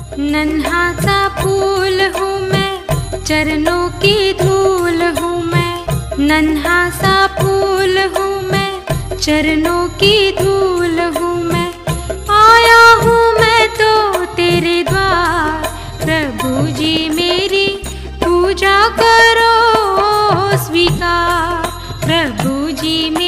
नन्हा सा फूल हूँ मैं, चरणों की धूल हूँ मैं। नन्हा सा फूल हूँ मैं, चरणों की धूल हूँ मैं। आया हूँ मैं तो तेरे द्वार, प्रभु जी मेरी पूजा करो स्वीकार। प्रभु जी